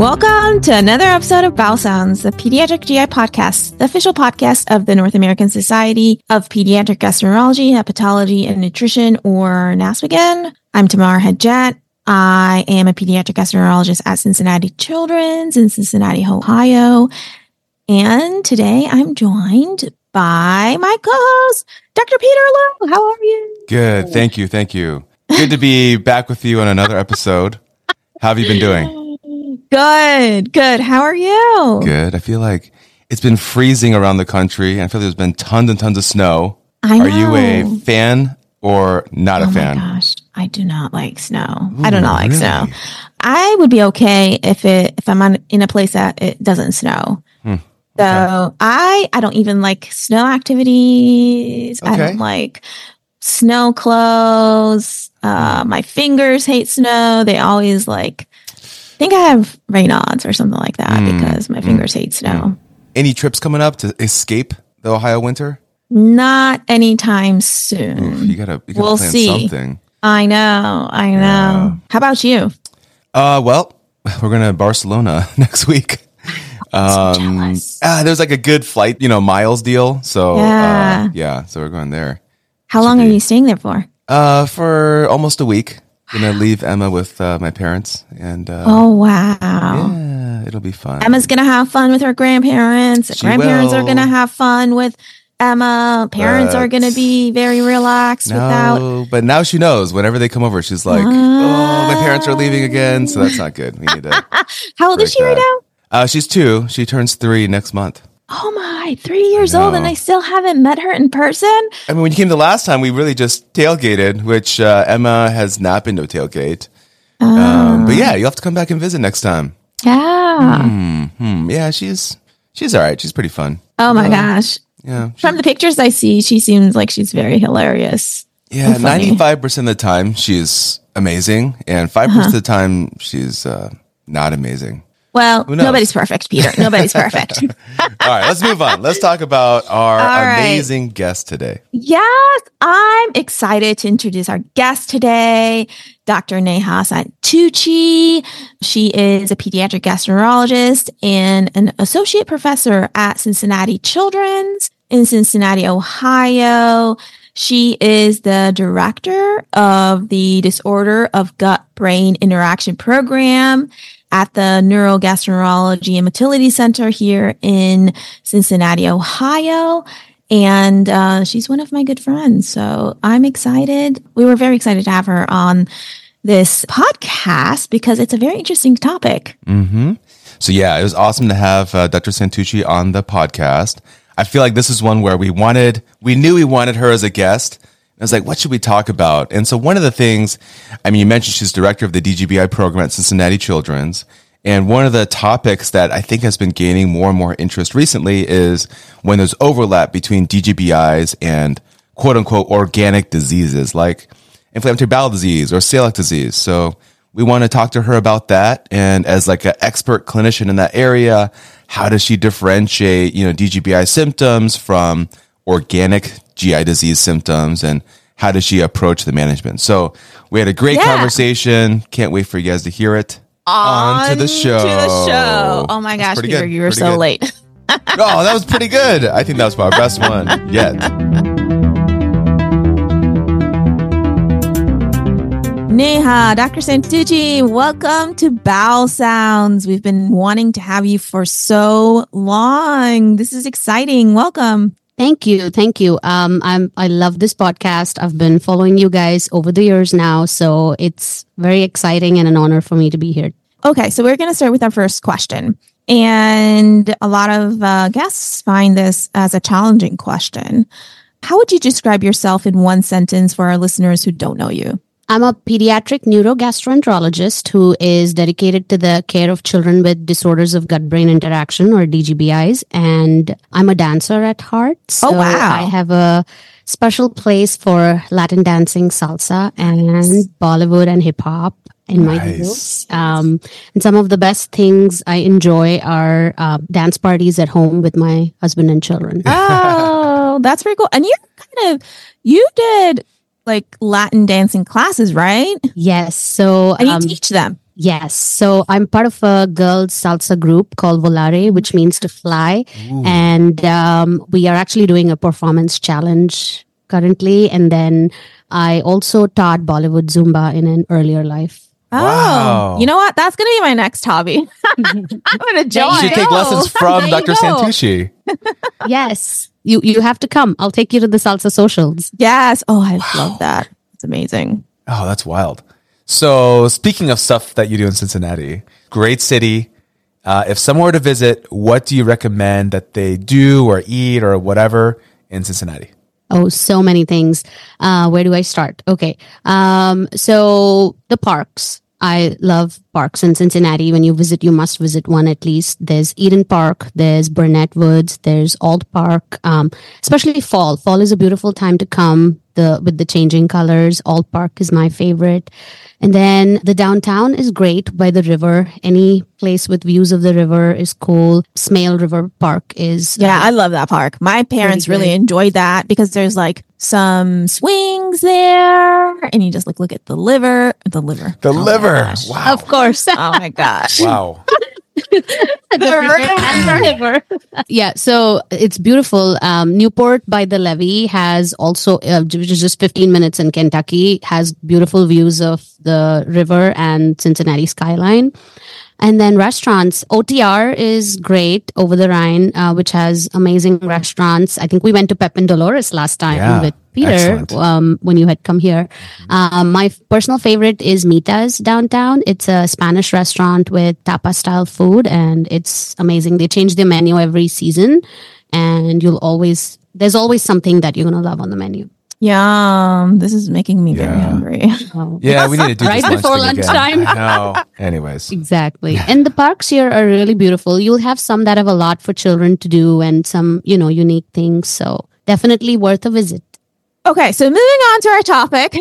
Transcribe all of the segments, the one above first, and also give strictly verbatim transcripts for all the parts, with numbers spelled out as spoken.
Welcome to another episode of Bowel Sounds, the Pediatric G I Podcast, the official podcast of the North American Society of Pediatric Gastroenterology, Hepatology, and Nutrition, or NASPGHAN. I'm Tamar Hadjat. I am a pediatric gastroenterologist at Cincinnati Children's in Cincinnati, Ohio. And today I'm joined by my co-host, Doctor Peter Lowe. How are you? Good. Thank you. Thank you. Good to be back with you on another episode. How have you been doing? Good. Good. How are you? Good. I feel like it's been freezing around the country. I feel like there's been tons and tons of snow. I know. Are you a fan or not oh a fan? Oh my gosh. I do not like snow. Ooh, I do not like really? snow. I would be okay if it if I'm on, in a place that it doesn't snow. Hmm. So Okay. I I don't even like snow activities. I Okay. don't like snow clothes. Uh, my fingers hate snow. They always like. I think I have Raynaud's or something like that Mm, because my mm, fingers hate snow. Any trips coming up to escape the Ohio winter? Not anytime soon. Oof, you gotta, you gotta We'll plan see. something. I know. I know. Yeah. How about you? Uh, well, we're going to Barcelona next week. I'm so jealous. ah, there's like a good flight, you know, miles deal. So, Yeah. uh, yeah, so we're going there. How should long are be- you staying there for? Uh, for almost a week. Gonna leave Emma with uh, my parents, and uh, Oh, wow. yeah, it'll be fun. Emma's going to have fun with her grandparents. She grandparents will. are going to have fun with Emma. Parents are But- going to be very relaxed no, without. but now she knows. Whenever they come over, she's like, "Oh, my parents are leaving again," so that's not good. We need to. How old is break she right that. now? Uh, she's two. She turns three next month. Oh, my. Three years old, and know. I still haven't met her in person. I mean, when you came the last time, we really just tailgated, which uh, Emma has not been to a tailgate. Um, but yeah, you'll have to come back and visit next time. Yeah. Hmm, yeah, she's she's all right. She's pretty fun. Oh, my gosh. Yeah, she- From the pictures I see, she seems like she's very hilarious. yeah. and funny. Ninety-five percent of the time, she's amazing, and five percent Uh-huh. of the time, she's uh, not amazing. Well, Who knows? nobody's perfect, Peter. Nobody's perfect. All right, let's move on. Let's talk about our All right. amazing guest today. Yes, I'm excited to introduce our guest today, Doctor Neha Santucci. She is a pediatric gastroenterologist and an associate professor at Cincinnati Children's in Cincinnati, Ohio. She is the director of the Disorder of Gut-Brain Interaction Program at the Neurogastroenterology and Motility Center here in Cincinnati, Ohio. And uh, she's one of my good friends. So I'm excited. We were very excited to have her on this podcast because it's a very interesting topic. Mm-hmm. So yeah, it was awesome to have uh, Doctor Santucci on the podcast. I feel like this is one where we wanted, we knew we wanted her as a guest. I was like, what should we talk about? And so one of the things, I mean, you mentioned she's director of the D G B I program at Cincinnati Children's. And one of the topics that I think has been gaining more and more interest recently is when there's overlap between D G B Is and quote unquote organic diseases like inflammatory bowel disease or celiac disease. So we want to talk to her about that. And as like an expert clinician in that area, how does she differentiate, you know, D G B I symptoms from organic G I disease symptoms, and how does she approach the management? So we had a great Yeah. conversation. Can't wait for you guys to hear it. On to the show. To the show. Oh my That's gosh, pretty Peter, good. you were Pretty so good. late. Oh, that was pretty good. I think that was our best one yet. Neha, Doctor Santucci, welcome to Bowel Sounds. We've been wanting to have you for so long. This is exciting. Welcome. Thank you. Thank you. Um, I'm, I love this podcast. I've been following you guys over the years now. So it's very exciting and an honor for me to be here. Okay, so we're going to start with our first question. And a lot of uh, guests find this as a challenging question. How would you describe yourself in one sentence for our listeners who don't know you? I'm a pediatric neurogastroenterologist who is dedicated to the care of children with disorders of gut-brain interaction or D G B Is. And I'm a dancer at heart. So Oh, wow. I have a special place for Latin dancing, salsa, and Bollywood and hip hop in my Nice. groups. Um, and some of the best things I enjoy are uh, dance parties at home with my husband and children. Oh, that's very cool. And you kind of, you did like Latin dancing classes, right? Yes. So And you um, teach them. Yes. So I'm part of a girls salsa group called Volare, which means to fly. Ooh. And um, we are actually doing a performance challenge currently. And then I also taught Bollywood Zumba in an earlier life. Oh, wow. You know what? That's going to be my next hobby. I'm going to join. You should take lessons from Doctor Santucci. Yes. You you have to come. I'll take you to the salsa socials. Yes. Oh, I wow. love that. It's amazing. Oh, that's wild. So speaking of stuff that you do in Cincinnati, great city. Uh, if someone were to visit, what do you recommend that they do or eat or whatever in Cincinnati? Oh, so many things. Uh, where do I start? Okay. Um, so the parks. I love parks in Cincinnati. When you visit, you must visit one at least. There's Eden Park, there's Burnett Woods, there's Alt Park, um, especially fall. Fall is a beautiful time to come the with the changing colors. Alt Park is my favorite. And then the downtown is great by the river. Any place with views of the river is cool. Smale River Park is... Yeah, uh, I love that park. My parents really enjoyed that because there's like some swings there and you just like look at the liver. The liver. The oh liver. Wow. Of course. Oh my gosh. Wow. Yeah, so it's beautiful. Um, Newport by the Levee has also, uh, which is just fifteen minutes in Kentucky, has beautiful views of the river and Cincinnati skyline. And then restaurants, O T R is great over the Rhine, uh, which has amazing restaurants. I think we went to Pepin Dolores last time yeah, with Peter um, when you had come here. Um, my f- personal favorite is Mita's downtown. It's a Spanish restaurant with tapa-style food, and it's amazing. They change their menu every season, and you'll always there's always something that you're going to love on the menu. Yum. This is making me yeah. very hungry. Oh. Yeah, we need to do right this lunch before thing lunchtime. Again. No. Anyways. Exactly. And the parks here are really beautiful. You'll have some that have a lot for children to do and some, you know, unique things. So definitely worth a visit. Okay, so moving on to our topic.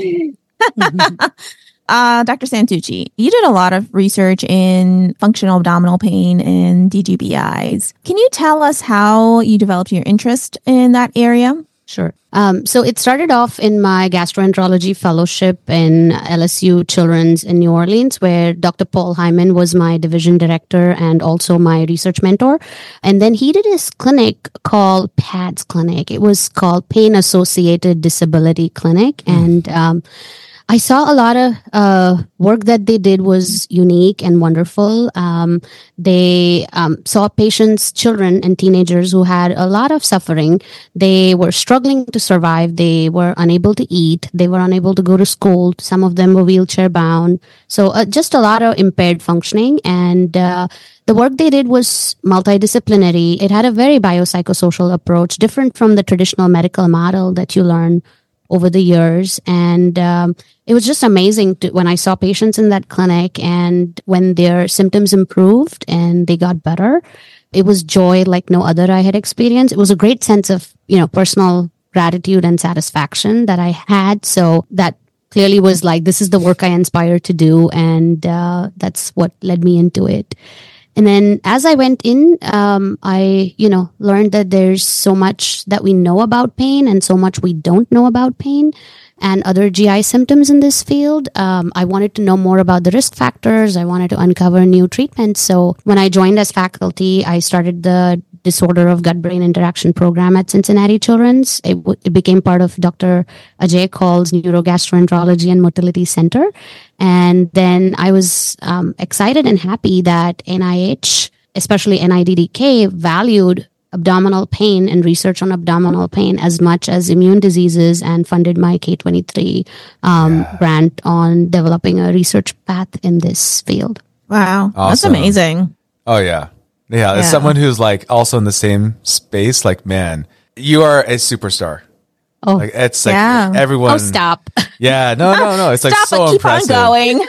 uh, Doctor Santucci, you did a lot of research in functional abdominal pain and D G B Is. Can you tell us how you developed your interest in that area? Sure. Um, so it started off in my gastroenterology fellowship in L S U Children's in New Orleans, where Doctor Paul Hyman was my division director and also my research mentor. And then he did his clinic called P A D S Clinic. It was called Pain Associated Disability Clinic. Mm. And um, I saw a lot of uh, work that they did was unique and wonderful. Um, they um, saw patients, children and teenagers who had a lot of suffering. They were struggling to survive. They were unable to eat. They were unable to go to school. Some of them were wheelchair bound. So uh, just a lot of impaired functioning. And uh, the work they did was multidisciplinary. It had a very biopsychosocial approach, different from the traditional medical model that you learn over the years. And um, it was just amazing to, when I saw patients in that clinic and when their symptoms improved and they got better, it was joy like no other I had experienced. It was a great sense of, you know, personal gratitude and satisfaction that I had. So that clearly was like, this is the work I inspired to do. And uh, that's what led me into it. And then as I went in, um, I, you know, learned that there's so much that we know about pain and so much we don't know about pain and other G I symptoms in this field. Um, I wanted to know more about the risk factors. I wanted to uncover new treatments. So when I joined as faculty, I started the Disorder of Gut-Brain Interaction program at Cincinnati Children's. It, w- it became part of Doctor Ajay Kaul's Neurogastroenterology and Motility Center. And then I was um, excited and happy that N I H, especially N I D D K, valued abdominal pain and research on abdominal pain as much as immune diseases and funded my K twenty-three um, yeah. grant on developing a research path in this field. Wow. Awesome. That's amazing. Oh, yeah. Yeah, as yeah. someone who's like also in the same space, like, man, you are a superstar. Oh, like, it's like yeah. everyone. Oh, stop. Yeah, no, no, no. It's like stop so it, keep impressive. on going.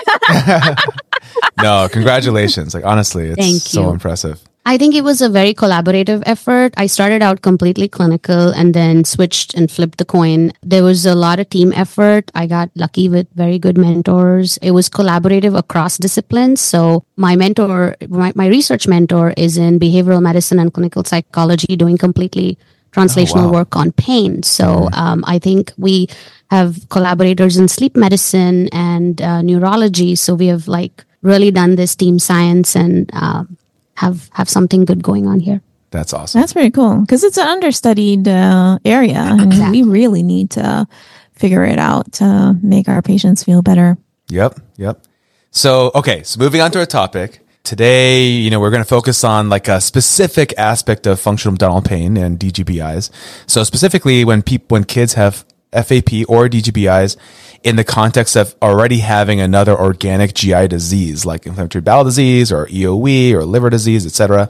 No, congratulations. Like, honestly, it's Thank so you. impressive. I think it was a very collaborative effort. I started out completely clinical and then switched and flipped the coin. There was a lot of team effort. I got lucky with very good mentors. It was collaborative across disciplines. So my mentor, my, my research mentor is in behavioral medicine and clinical psychology doing completely translational oh, wow. work on pain. So um, I think we have collaborators in sleep medicine and uh, neurology. So we have like really done this team science and um, have have something good going on here. That's awesome. That's pretty cool because it's an understudied uh, area, and Exactly. we really need to figure it out to make our patients feel better. Yep, yep. So, okay, so moving on to our topic. Today, you know, we're going to focus on like a specific aspect of functional abdominal pain and D G B Is. So specifically when people, when kids have F A P or D G B Is in the context of already having another organic G I disease like inflammatory bowel disease or E O E or liver disease, et cetera.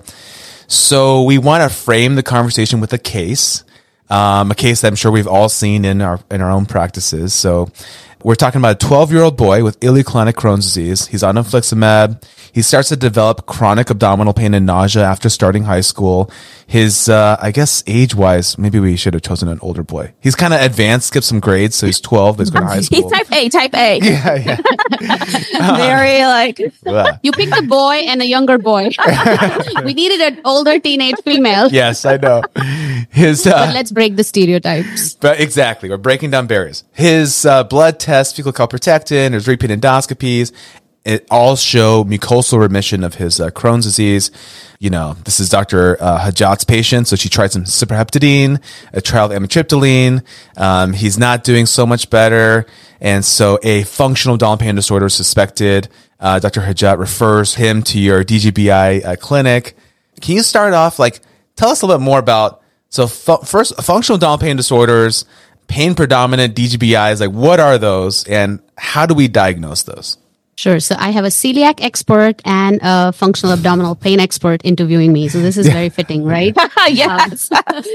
So we want to frame the conversation with a case, um, a case that I'm sure we've all seen in our in our own practices. So we're talking about a twelve-year-old boy with ileoclonic Crohn's disease. He's on infliximab. He starts to develop chronic abdominal pain and nausea after starting high school. His, uh, I guess age-wise, maybe we should have chosen an older boy. He's kind of advanced, skipped some grades, so he's twelve, but he's going to high He's school. type A, type A. Yeah, yeah. Very like, Yeah. You picked a boy and a younger boy. We needed an older teenage female. Yes, I know. His, But uh, let's break the stereotypes. but exactly, we're breaking down barriers. His uh, blood tests, fecal calprotectin, his repeat endoscopies, it all show mucosal remission of his uh, Crohn's disease. You know, this is Doctor Uh, Hajat's patient, so she tried some cyperheptadine, a trial of amitriptyline. Um, he's not doing so much better, and so a functional abdominal pain disorder is suspected. Uh, Doctor Hajat refers him to your D G B I uh, clinic. Can you start off, like, tell us a little bit more about, so fu- first, functional abdominal pain disorders, pain predominant D G B Is, like, what are those, and how do we diagnose those? Sure. So I have a celiac expert and a functional abdominal pain expert interviewing me. So this is very fitting, right? yes.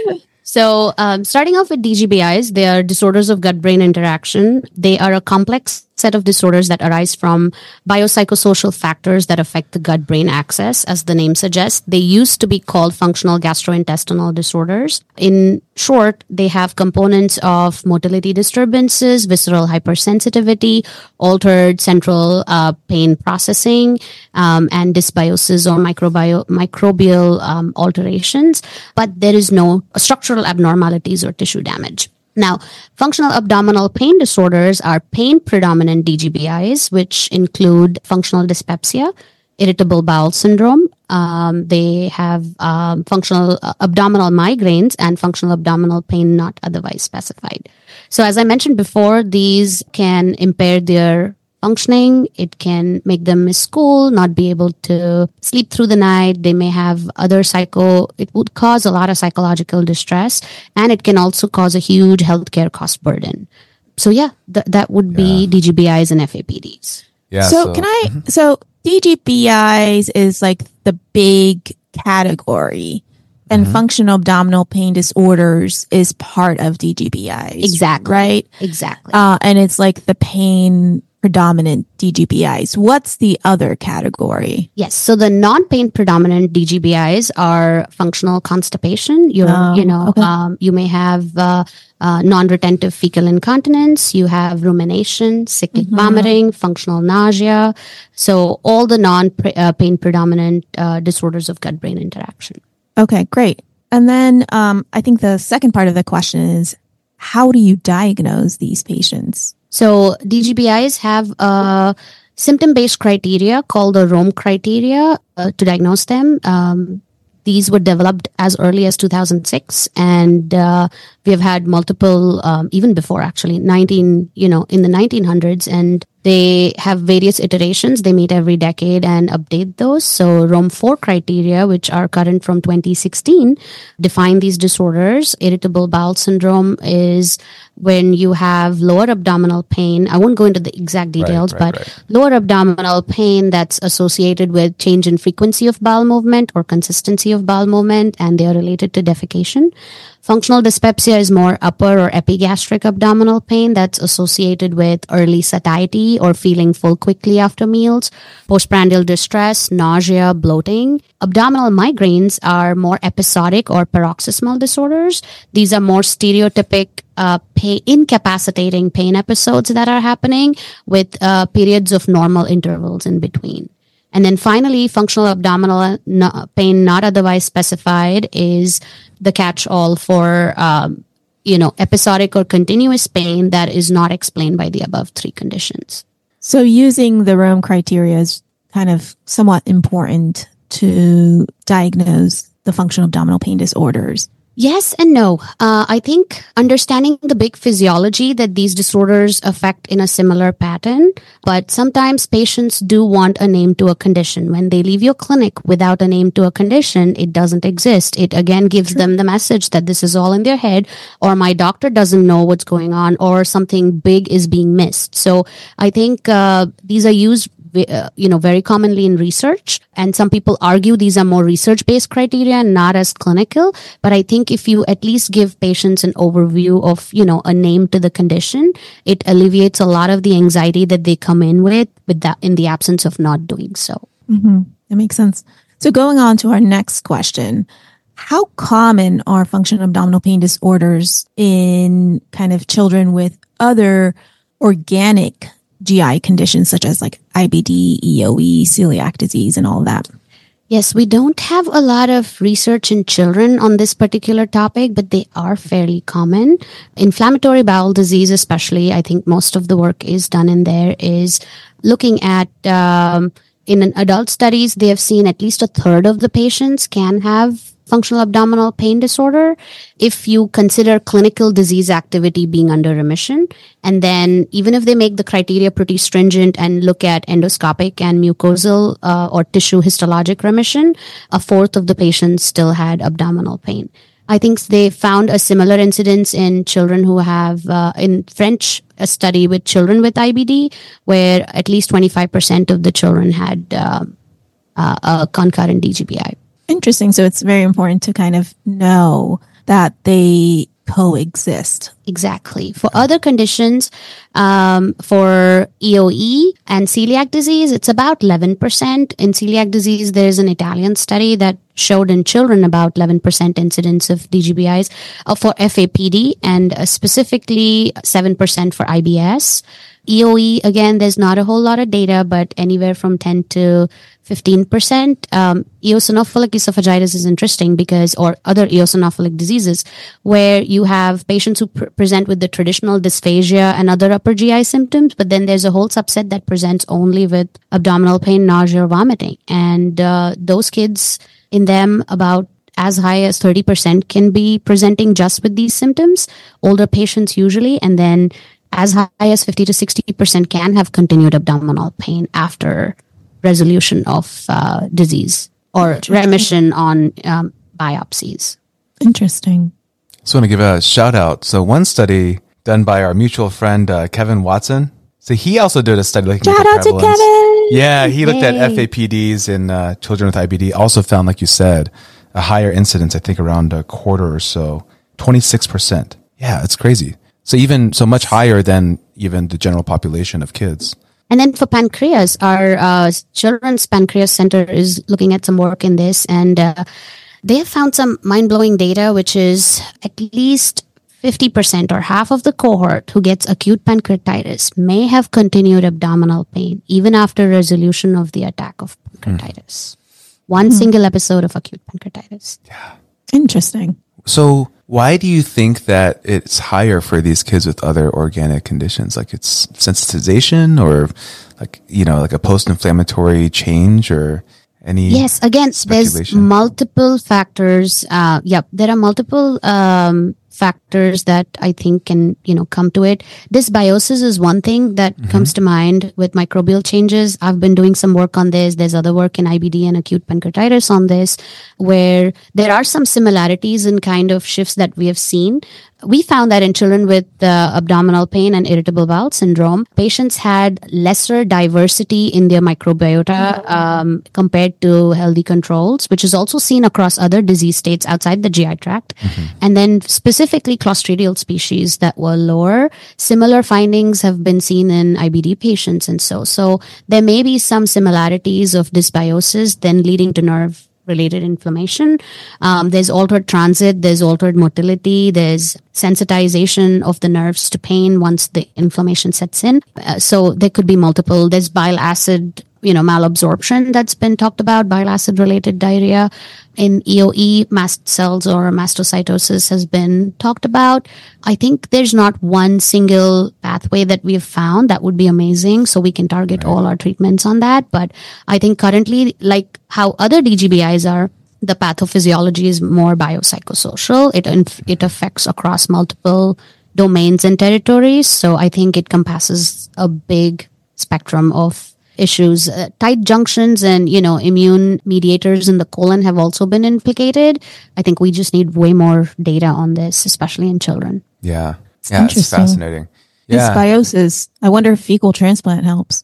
So, um, starting off with D G B Is, they are disorders of gut-brain interaction. They are a complex set of disorders that arise from biopsychosocial factors that affect the gut-brain axis. As the name suggests, they used to be called functional gastrointestinal disorders. In short, they have components of motility disturbances, visceral hypersensitivity, altered central uh, pain processing, um, and dysbiosis or microbio- microbial um, alterations. But there is no structural abnormalities or tissue damage. Now, functional abdominal pain disorders are pain-predominant D G B Is, which include functional dyspepsia, irritable bowel syndrome. Um, they have um, functional uh, abdominal migraines and functional abdominal pain not otherwise specified. So, as I mentioned before, these can impair their functioning. It can make them miss school, not be able to sleep through the night. They may have other psycho, it would cause a lot of psychological distress, and it can also cause a huge healthcare cost burden. So yeah, th- that would be Yeah. D G B Is and F A P Ds. Yeah. so, can I, so D G B Is is like the big category, and functional abdominal pain disorders is part of D G B Is. Exactly. Right? Exactly. Uh, and it's like the pain predominant D G B Is. What's the other category? Yes. So the non-pain predominant D G B Is are functional constipation. You're, Oh, you know, okay. um, you may have uh, uh, non-retentive fecal incontinence. You have rumination, cyclic vomiting, functional nausea. So all the non-pain predominant uh, disorders of gut-brain interaction. Okay, great. And then um, I think the second part of the question is, how do you diagnose these patients? So D G B Is have a symptom-based criteria called the Rome criteria uh, to diagnose them. Um, these were developed as early as two thousand six, and uh, we have had multiple, um, even before actually, nineteen, you know, in the nineteen hundreds, and they have various iterations. They meet every decade and update those. So Rome four criteria, which are current from twenty sixteen, define these disorders. Irritable bowel syndrome is when you have lower abdominal pain. I won't go into the exact details, right, but right. lower abdominal pain that's associated with change in frequency of bowel movement or consistency of bowel movement, and they are related to defecation. Functional dyspepsia is more upper or epigastric abdominal pain that's associated with early satiety or feeling full quickly after meals, postprandial distress, nausea, bloating. Abdominal migraines are more episodic or paroxysmal disorders. These are more stereotypic uh, pain, incapacitating pain episodes that are happening with uh, periods of normal intervals in between. And then finally, functional abdominal no- pain not otherwise specified is the catch-all for, um, you know, episodic or continuous pain that is not explained by the above three conditions. So using the Rome criteria is kind of somewhat important to diagnose the functional abdominal pain disorders? Yes and no. Uh, I think understanding the big physiology that these disorders affect in a similar pattern, but sometimes patients do want a name to a condition. When they leave your clinic without a name to a condition, it doesn't exist. It again gives them the message that this is all in their head, or my doctor doesn't know what's going on, or something big is being missed. So I think uh, these are used Uh, you know, very commonly in research. And some people argue these are more research-based criteria and not as clinical. But I think if you at least give patients an overview of, you know, a name to the condition, it alleviates a lot of the anxiety that they come in with, with that in the absence of not doing so. Mm-hmm. That makes sense. So going on to our next question, how common are functional abdominal pain disorders in kind of children with other organic G I conditions such as like I B D, E O E, celiac disease, and all of that? Yes, we don't have a lot of research in children on this particular topic, but they are fairly common. Inflammatory bowel disease, especially, I think most of the work is done in there, is looking at, um, in an adult studies, they have seen at least a third of the patients can have functional abdominal pain disorder if you consider clinical disease activity being under remission. And then even if they make the criteria pretty stringent and look at endoscopic and mucosal uh, or tissue histologic remission, a fourth of the patients still had abdominal pain. I think they found a similar incidence in children who have, uh, in French, a study with children with I B D, where at least twenty-five percent of the children had uh, uh, a concurrent D G B I. Interesting. So it's very important to kind of know that they coexist. Exactly. For other conditions, um, for E O E and celiac disease, it's about eleven percent. In celiac disease, there's an Italian study that showed in children about eleven percent incidence of D G B Is uh, for F A P D, and uh, specifically seven percent for I B S. E O E, again, there's not a whole lot of data, but anywhere from ten to fifteen percent. Um, eosinophilic esophagitis is interesting because, or other eosinophilic diseases, where you have patients who pr- present with the traditional dysphagia and other upper G I symptoms, but then there's a whole subset that presents only with abdominal pain, nausea, or vomiting. And uh, those kids, in them, about as high as thirty percent can be presenting just with these symptoms, older patients usually, and then as high as fifty to sixty percent can have continued abdominal pain after resolution of uh, disease or remission on um, biopsies. Interesting. So I want to give a shout out. So one study done by our mutual friend, uh, Kevin Watson. So he also did a study looking Shout at the out to prevalence. Kevin. Yeah, he looked Yay. at F A P Ds in uh, children with I B D. Also found, like you said, a higher incidence, I think around a quarter or so, twenty-six percent. Yeah, it's crazy. So even so much higher than even the general population of kids. And then for pancreas, our uh, Children's Pancreas Center is looking at some work in this, and uh, they have found some mind-blowing data, which is at least fifty percent or half of the cohort who gets acute pancreatitis may have continued abdominal pain even after resolution of the attack of pancreatitis. Mm. One mm. single episode of acute pancreatitis. Yeah. Interesting. So why do you think that it's higher for these kids with other organic conditions? Like it's sensitization or like, you know, like a post-inflammatory change or any? Yes, again, there's multiple factors. Uh, yep, there are multiple um, factors that I think can, you know, come to it. Dysbiosis is one thing that mm-hmm. comes to mind with microbial changes. I've been doing some work on this. There's other work in I B D and acute pancreatitis on this, where there are some similarities in kind of shifts that we have seen. We found that in children with uh, abdominal pain and irritable bowel syndrome, patients had lesser diversity in their microbiota um, compared to healthy controls, which is also seen across other disease states outside the G I tract. Mm-hmm. And then specifically Clostridial species that were lower. Similar findings have been seen in I B D patients and so. So there may be some similarities of dysbiosis then leading to nerve related inflammation. Um, there's altered transit, there's altered motility, there's sensitization of the nerves to pain once the inflammation sets in. Uh, so there could be multiple. There's bile acid, you know, malabsorption that's been talked about, bile acid related diarrhea. in E O E, mast cells or mastocytosis has been talked about. I think there's not one single pathway that we've found that would be amazing. So we can target right. all our treatments on that. But I think currently, like how other D G B Is are, the pathophysiology is more biopsychosocial. It, it affects across multiple domains and territories. So I think it encompasses a big spectrum of issues. Uh, tight junctions and, you know, immune mediators in the colon have also been implicated. I think we just need way more data on this, especially in children. Yeah. It's yeah, it's fascinating. Yeah. Dysbiosis. I wonder if fecal transplant helps.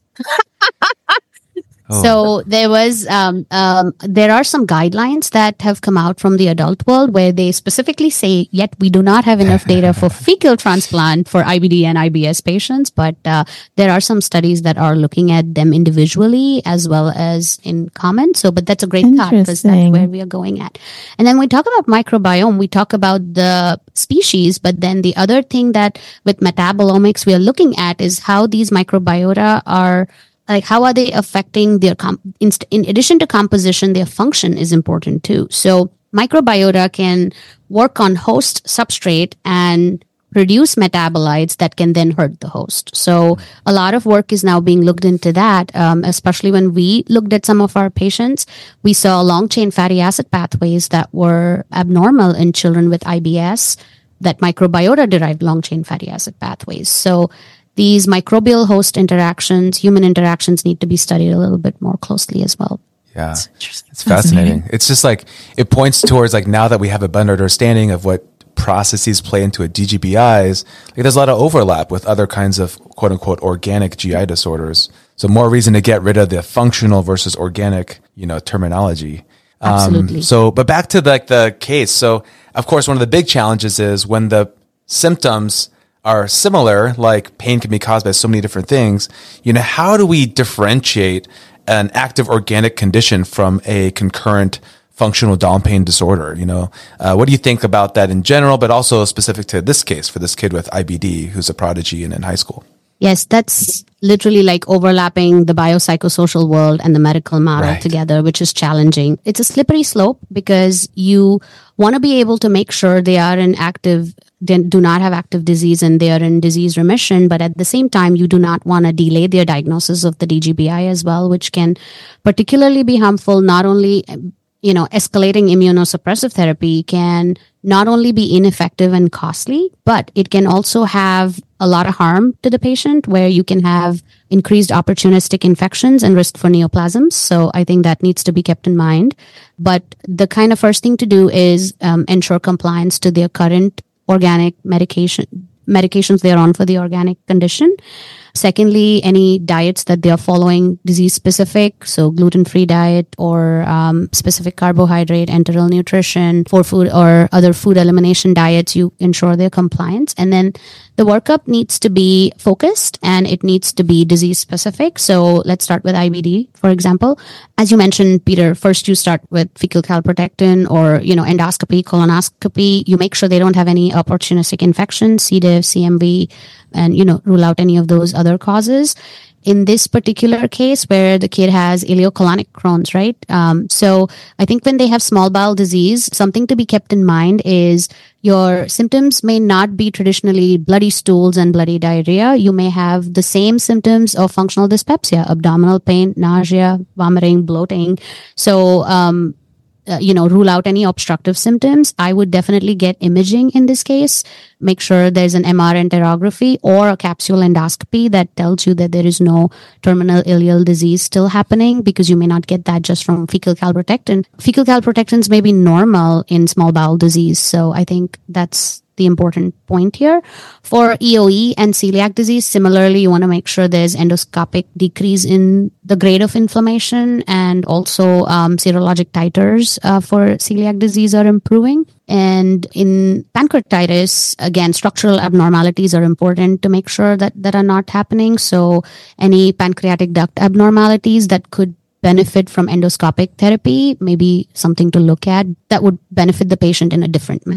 Oh. So there was, um, um, there are some guidelines that have come out from the adult world where they specifically say, yet we do not have enough data for fecal transplant for I B D and I B S patients, but uh, there are some studies that are looking at them individually as well as in common. So, but that's a great thought because that's where we are going at. And then we talk about microbiome, we talk about the species, but then the other thing that with metabolomics we are looking at is how these microbiota are like, how are they affecting their, comp- in, in addition to composition, their function is important too. So microbiota can work on host substrate and produce metabolites that can then hurt the host. So a lot of work is now being looked into that, um, especially when we looked at some of our patients. We saw long chain fatty acid pathways that were abnormal in children with I B S, that microbiota derived long chain fatty acid pathways. So these microbial host interactions, human interactions need to be studied a little bit more closely as well. Yeah, it's, it's fascinating. fascinating. It's just like, it points towards like now that we have a better understanding of what processes play into a D G B Is, like there's a lot of overlap with other kinds of quote unquote organic G I disorders. So more reason to get rid of the functional versus organic, you know, terminology. Absolutely. Um, so, but back to like the, the case. So of course, one of the big challenges is when the symptoms are similar, like pain can be caused by so many different things, you know, how do we differentiate an active organic condition from a concurrent functional Down pain disorder? You know, uh, what do you think about that in general, but also specific to this case for this kid with I B D who's a prodigy and in high school? Yes, that's literally like overlapping the biopsychosocial world and the medical model right. together, which is challenging. It's a slippery slope because you want to be able to make sure they are in active, they do not have active disease and they are in disease remission. But at the same time, you do not want to delay their diagnosis of the D G B I as well, which can particularly be harmful. Not only, you know, escalating immunosuppressive therapy can not only be ineffective and costly, but it can also have a lot of harm to the patient where you can have increased opportunistic infections and risk for neoplasms. So I think that needs to be kept in mind. But the kind of first thing to do is um, ensure compliance to their current organic medication medications they're on for the organic condition. Secondly, any diets that they're following disease specific, so gluten-free diet or um, specific carbohydrate, enteral nutrition, for food or other food elimination diets, you ensure their compliance. And then the workup needs to be focused and it needs to be disease specific. So let's start with I B D, for example. As you mentioned, Peter, first you start with fecal calprotectin or, you know, endoscopy, colonoscopy. You make sure they don't have any opportunistic infections, C. diff, C M V, and, you know, rule out any of those other causes. In this particular case where the kid has ileocolonic Crohn's, right? Um, so I think when they have small bowel disease, something to be kept in mind is your symptoms may not be traditionally bloody stools and bloody diarrhea. You may have the same symptoms of functional dyspepsia, abdominal pain, nausea, vomiting, bloating. So, um, Uh, you know, rule out any obstructive symptoms. I would definitely get imaging in this case. Make sure there's an M R enterography or a capsule endoscopy that tells you that there is no terminal ileal disease still happening, because you may not get that just from fecal calprotectin. Fecal calprotectins may be normal in small bowel disease. So I think that's the important point here. For E O E and celiac disease, similarly, you want to make sure there's endoscopic decrease in the grade of inflammation, and also um, serologic titers uh, for celiac disease are improving. And in pancreatitis, again, structural abnormalities are important to make sure that that are not happening. So any pancreatic duct abnormalities that could benefit from endoscopic therapy may be something to look at that would benefit the patient in a different manner.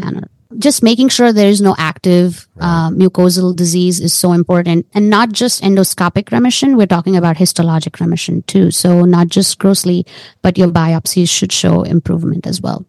just making sure there is no active right. uh, mucosal disease is so important. And not just endoscopic remission, we're talking about histologic remission too. So not just grossly, but your biopsies should show improvement as well.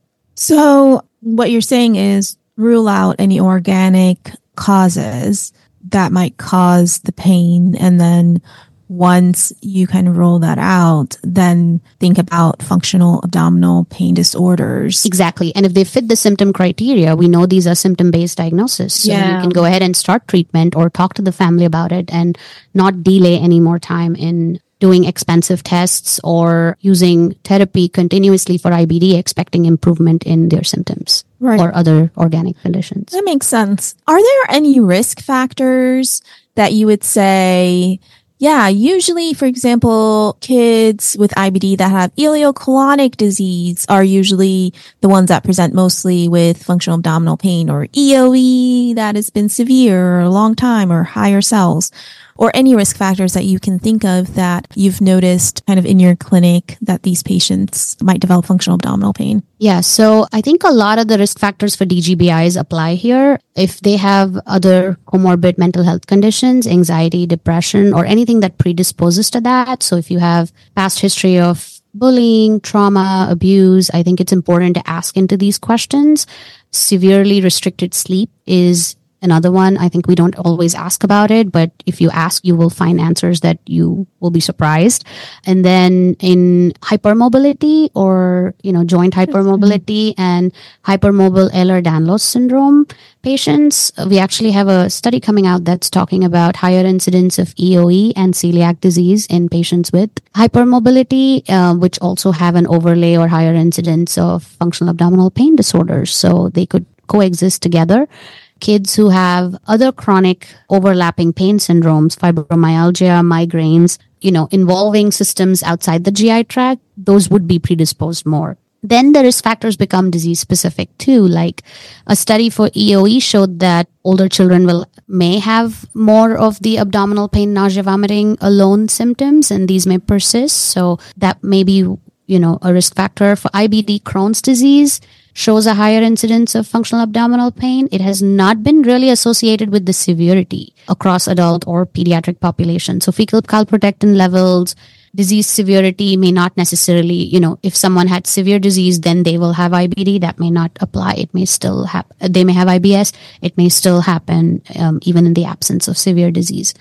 So what you're saying is rule out any organic causes that might cause the pain, and then once you kind of rule that out, then think about functional abdominal pain disorders. Exactly. And if they fit the symptom criteria, we know these are symptom-based diagnoses. So yeah. you can go ahead and start treatment or talk to the family about it and not delay any more time in doing expensive tests or using therapy continuously for I B D, expecting improvement in their symptoms right. or other organic conditions. That makes sense. Are there any risk factors that you would say, yeah, usually, for example, kids with I B D that have ileocolonic disease are usually the ones that present mostly with functional abdominal pain, or E O E that has been severe or a long time, or higher cells, or any risk factors that you can think of that you've noticed kind of in your clinic that these patients might develop functional abdominal pain? Yeah, so I think a lot of the risk factors for D G B Is apply here. If they have other comorbid mental health conditions, anxiety, depression, or anything that predisposes to that. So if you have past history of bullying, trauma, abuse, I think it's important to ask into these questions. Severely restricted sleep is another one. I think we don't always ask about it, but if you ask, you will find answers that you will be surprised. And then in hypermobility, or, you know, joint hypermobility and hypermobile Ehlers-Danlos syndrome patients, we actually have a study coming out that's talking about higher incidence of E O E and celiac disease in patients with hypermobility, uh, which also have an overlay or higher incidence of functional abdominal pain disorders. So they could coexist together. Kids who have other chronic overlapping pain syndromes, fibromyalgia, migraines, you know, involving systems outside the G I tract, those would be predisposed more. Then the risk factors become disease specific too. Like a study for E O E showed that older children will may have more of the abdominal pain, nausea, vomiting alone symptoms, and these may persist. So that may be, you know, a risk factor. For I B D, Crohn's disease shows a higher incidence of functional abdominal pain. It has not been really associated with the severity across adult or pediatric populations. So fecal calprotectin levels, disease severity may not necessarily, you know, if someone had severe disease, then they will have I B D. That may not apply. It may still happen. They may have I B S. It may still happen um, even in the absence of severe disease.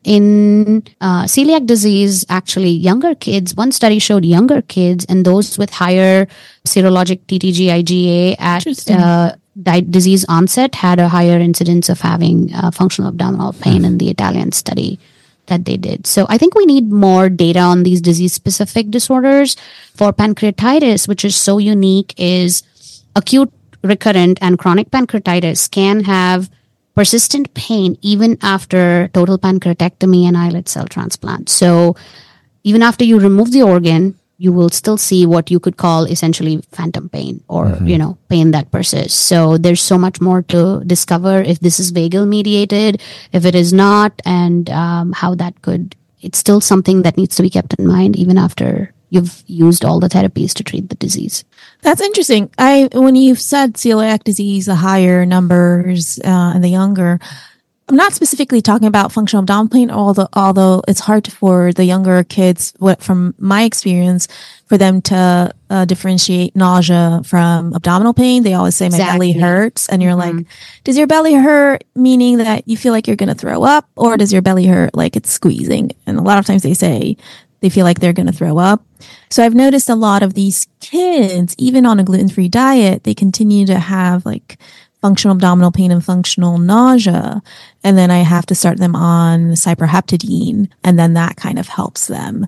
In uh, celiac disease, actually, younger kids, one study showed younger kids and those with higher serologic T T G I G A at uh, di- disease onset had a higher incidence of having uh, functional abdominal pain in the Italian study that they did. So I think we need more data on these disease-specific disorders. For pancreatitis, which is so unique, is acute, recurrent, and chronic pancreatitis can have persistent pain even after total pancreatectomy and islet cell transplant. So even after you remove the organ, you will still see what you could call essentially phantom pain, or, mm-hmm. you know, pain that persists. So there's so much more to discover if this is vagal mediated, if it is not, and um, how that could, it's still something that needs to be kept in mind even after you've used all the therapies to treat the disease. That's interesting. I when you've said celiac disease, the higher numbers uh, and the younger, I'm not specifically talking about functional abdominal pain, although although it's hard for the younger kids, what from my experience, for them to uh, differentiate nausea from abdominal pain. They always say my exactly. belly hurts, and you're mm-hmm. like, does your belly hurt meaning that you feel like you're going to throw up, or does your belly hurt like it's squeezing? And a lot of times they say they feel like they're going to throw up. So I've noticed a lot of these kids, even on a gluten-free diet, they continue to have like functional abdominal pain and functional nausea. And then I have to start them on cyproheptadine, and then that kind of helps them.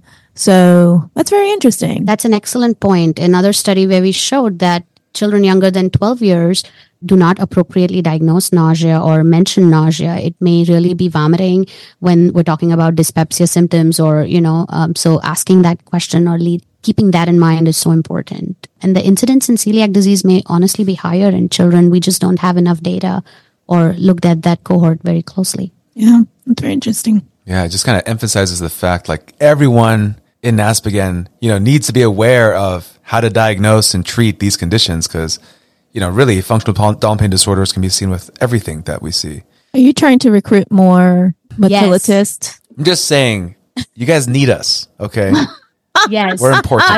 So that's very interesting. That's an excellent point. Another study where we showed that children younger than twelve years do not appropriately diagnose nausea or mention nausea. It may really be vomiting when we're talking about dyspepsia symptoms, or, you know, um, so asking that question or lead, keeping that in mind is so important. And the incidence in celiac disease may honestly be higher in children. We just don't have enough data or looked at that cohort very closely. Yeah, that's very interesting. Yeah, it just kind of emphasizes the fact like everyone in NASPGHAN, you know, needs to be aware of how to diagnose and treat these conditions, because you know, really functional abdominal pain disorders can be seen with everything that we see. Are you trying to recruit more motilists? Yes. I'm just saying, you guys need us, okay? Yes. We're important.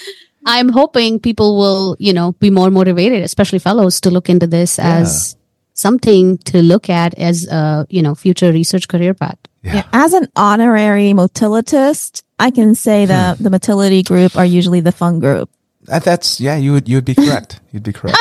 I'm hoping people will, you know, be more motivated, especially fellows, to look into this Yeah. as something to look at as a, you know, future research career path. Yeah. Yeah, as an honorary motilitist, I can say that the motility group are usually the fun group. That, that's yeah. You would you would be correct. You'd be correct.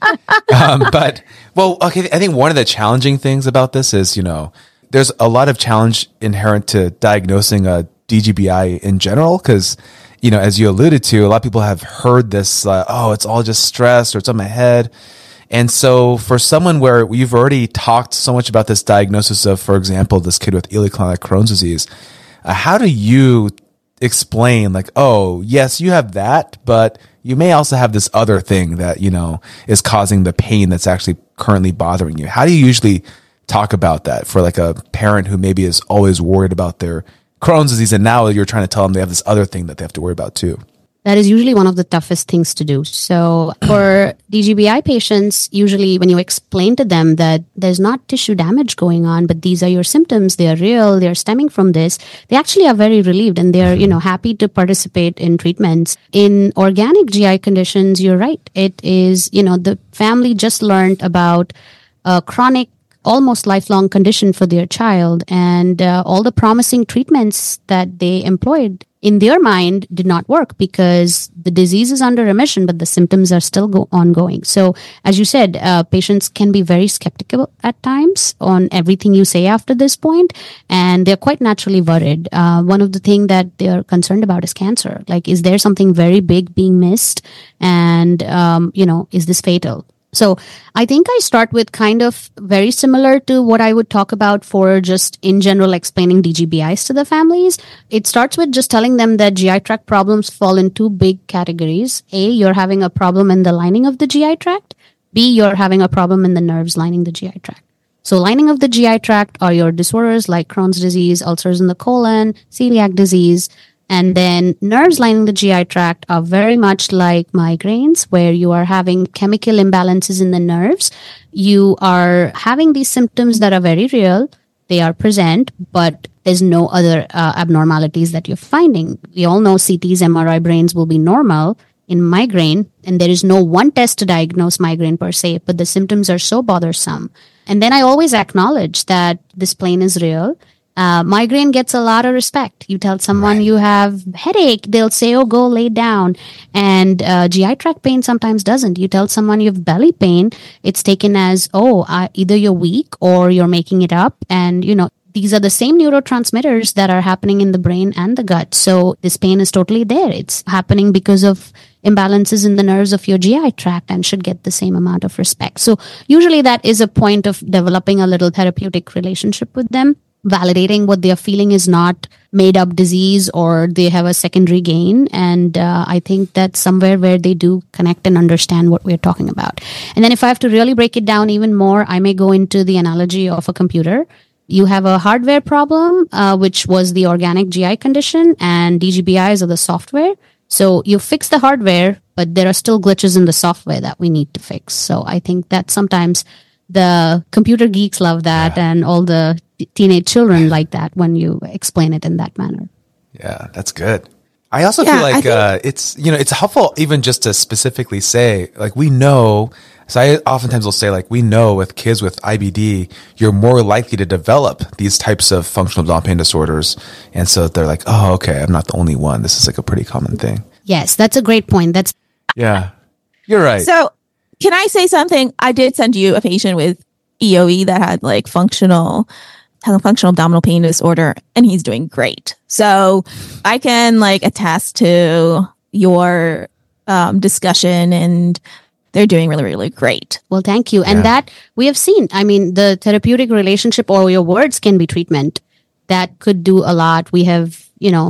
um, but well, okay. I think one of the challenging things about this is, you know, there's a lot of challenge inherent to diagnosing a D G B I in general, because, you know, as you alluded to, a lot of people have heard this. Uh, oh, it's all just stress, or it's on my head. And so, for someone where you've already talked so much about this diagnosis of, for example, this kid with ileocolonic Crohn's disease, uh, how do you explain, like, oh, yes, you have that, but you may also have this other thing that, you know, is causing the pain that's actually currently bothering you? How do you usually talk about that for like a parent who maybe is always worried about their Crohn's disease, and now you're trying to tell them they have this other thing that they have to worry about too? That is usually one of the toughest things to do. So for D G B I patients, usually when you explain to them that there's not tissue damage going on, but these are your symptoms, they are real, they're stemming from this, they actually are very relieved, and they're, you know, happy to participate in treatments. In organic G I conditions, you're right. It is, you know, the family just learned about a chronic, almost lifelong condition for their child, and uh, all the promising treatments that they employed in their mind did not work because the disease is under remission, but the symptoms are still go- ongoing. So, as you said, uh, patients can be very skeptical at times on everything you say after this point, and they're quite naturally worried. Uh, one of the things that they're concerned about is cancer. Like, is there something very big being missed? And, um, you know, is this fatal? So I think I start with kind of very similar to what I would talk about for just in general explaining D G B Is to the families. It starts with just telling them that G I tract problems fall in two big categories. A, you're having a problem in the lining of the G I tract. B, you're having a problem in the nerves lining the G I tract. So lining of the G I tract are your disorders like Crohn's disease, ulcers in the colon, celiac disease. And then nerves lining the G I tract are very much like migraines, where you are having chemical imbalances in the nerves. You are having these symptoms that are very real. They are present, but there's no other uh, abnormalities that you're finding. We all know C Ts, M R I brains will be normal in migraine, and there is no one test to diagnose migraine per se, but the symptoms are so bothersome. And then I always acknowledge that this pain is real. Uh, migraine gets a lot of respect. You tell someone you have headache, they'll say, oh, go lay down. And uh, G I tract pain sometimes doesn't. You tell someone you have belly pain, it's taken as, oh, uh, either you're weak or you're making it up. And, you know, these are the same neurotransmitters that are happening in the brain and the gut. So this pain is totally there. It's happening because of imbalances in the nerves of your G I tract and should get the same amount of respect. So usually that is a point of developing a little therapeutic relationship with them, validating what they're feeling is not made up disease or they have a secondary gain. And uh, I think that's somewhere where they do connect and understand what we're talking about. And then if I have to really break it down even more, I may go into the analogy of a computer. You have a hardware problem, uh, which was the organic G I condition, and D G B Is are the software. So you fix the hardware, but there are still glitches in the software that we need to fix. So I think that sometimes the computer geeks love that, yeah. and all the t- teenage children like that when you explain it in that manner. Yeah, that's good. I also yeah, feel like think- uh, it's, you know, it's helpful even just to specifically say, like, we know, so I oftentimes will say, like, we know with kids with I B D, you're more likely to develop these types of functional abdominal pain disorders. And so they're like, oh, okay, I'm not the only one. This is like a pretty common thing. Yes, that's a great point. That's Yeah, you're right. So can I say something? I did send you a patient with E O E that had like functional, had a functional abdominal pain disorder, and he's doing great. So I can like attest to your um, discussion, and they're doing really, really great. Well, thank you. And Yeah. that we have seen, I mean, the therapeutic relationship or your words can be treatment. That could do a lot. We have, you know,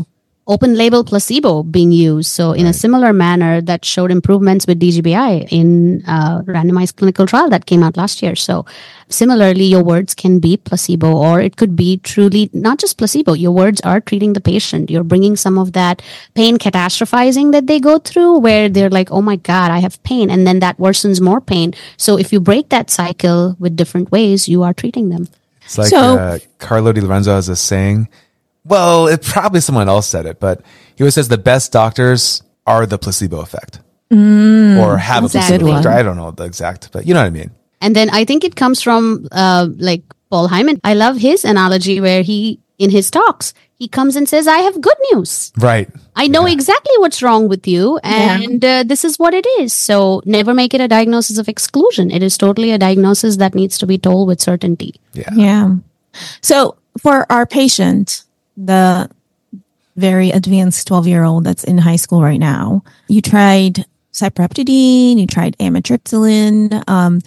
open label placebo being used. So in right. a similar manner, that showed improvements with D G B I in a randomized clinical trial that came out last year. So similarly, your words can be placebo, or it could be truly not just placebo. Your words are treating the patient. You're bringing some of that pain catastrophizing that they go through where they're like, oh my God, I have pain. And then that worsens more pain. So if you break that cycle with different ways, you are treating them. It's like so, uh, Carlo Di Lorenzo has a saying. Well, it probably someone else said it, but he always says the best doctors are the placebo effect, mm, or have a placebo one. effect. I don't know the exact, but you know what I mean. And then I think it comes from uh, like Paul Hyman. I love his analogy where he, in his talks, he comes and says, I have good news. Right. I know yeah. exactly what's wrong with you, and yeah. uh, this is what it is. So never make it a diagnosis of exclusion. It is totally a diagnosis that needs to be told with certainty. Yeah. Yeah. So for our patient, the very advanced twelve-year-old that's in high school right now, you tried cyproheptadine, you tried amitriptyline, um,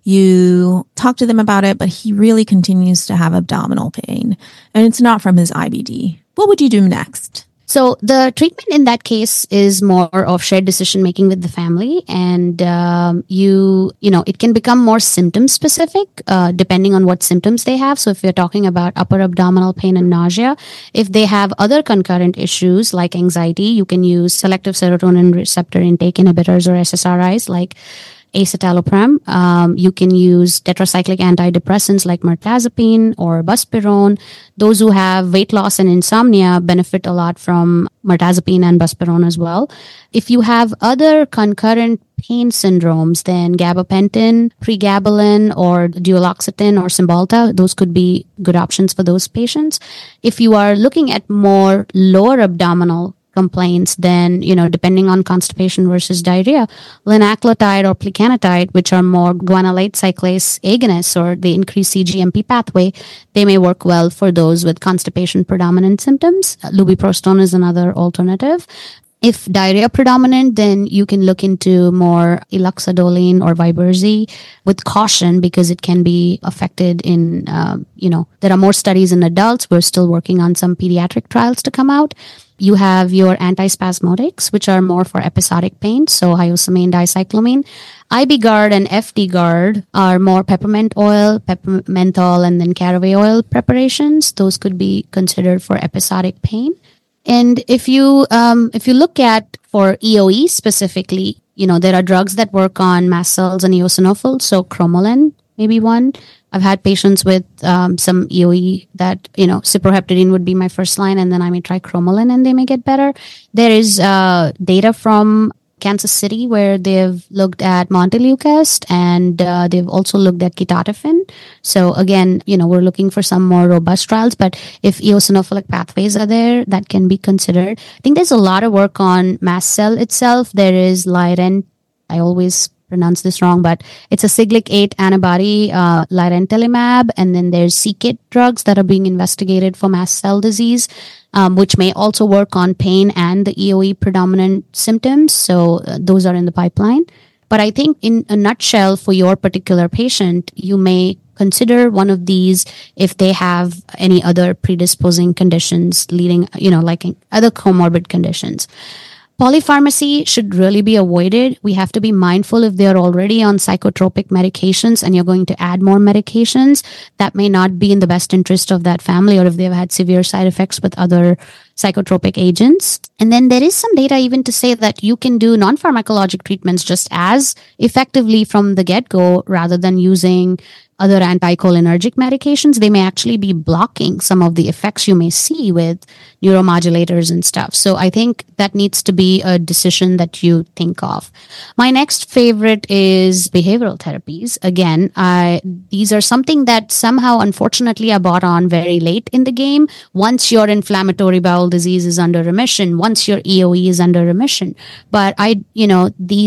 you talked to them about it, but he really continues to have abdominal pain, and it's not from his I B D. What would you do next? So the treatment in that case is more of shared decision making with the family, and um, you you know it can become more symptom specific uh, depending on what symptoms they have. So if you're talking about upper abdominal pain and nausea, if they have other concurrent issues like anxiety, you can use selective serotonin receptor intake inhibitors or S S R Is like escitalopram. Um, you can use tetracyclic antidepressants like mirtazapine or buspirone. Those who have weight loss and insomnia benefit a lot from mirtazapine and buspirone as well. If you have other concurrent pain syndromes, then gabapentin, pregabalin, or duloxetine or Cymbalta, those could be good options for those patients. If you are looking at more lower abdominal complaints, then, you know, depending on constipation versus diarrhea, linaclotide or plecanatide, which are more guanylate cyclase agonists or they increase C G M P pathway, they may work well for those with constipation predominant symptoms. Lubiprostone is another alternative. If diarrhea predominant, then you can look into more eloxadoline or Viberzi with caution because it can be affected in, uh, you know, there are more studies in adults. We're still working on some pediatric trials to come out. You have your antispasmodics, which are more for episodic pain, so hyoscine dicyclomine. IBGard and FDGard are more peppermint oil, peppermenthol, and then caraway oil preparations. Those could be considered for episodic pain. And if you um, if you look at for E O E specifically, you know, there are drugs that work on mast cells and eosinophils. So cromolyn may be one. I've had patients with um, some E O E that, you know, cyproheptadine would be my first line, and then I may try cromolyn and they may get better. There is uh, data from Kansas City where they've looked at montelukast and uh, they've also looked at ketotifen. So again, you know, we're looking for some more robust trials, but if eosinophilic pathways are there, that can be considered. I think there's a lot of work on mast cell itself. There is Lyrent. I always pronounce this wrong, but it's a Siglec eight antibody, uh, lirentelimab, and then there's C KIT drugs that are being investigated for mast cell disease, um, which may also work on pain and the E O E predominant symptoms. So uh, those are in the pipeline. But I think in a nutshell, for your particular patient, you may consider one of these if they have any other predisposing conditions leading, you know, like other comorbid conditions. Polypharmacy should really be avoided. We have to be mindful if they're already on psychotropic medications and you're going to add more medications, that may not be in the best interest of that family, or if they've had severe side effects with other psychotropic agents. And then there is some data even to say that you can do non-pharmacologic treatments just as effectively from the get-go rather than using other anticholinergic medications. They may actually be blocking some of the effects you may see with neuromodulators and stuff. So I think that needs to be a decision that you think of. My next favorite is behavioral therapies. Again, I, these are something that somehow, unfortunately, I bought on very late in the game. Once your inflammatory bowel disease is under remission, once your E O E is under remission. But I, you know, these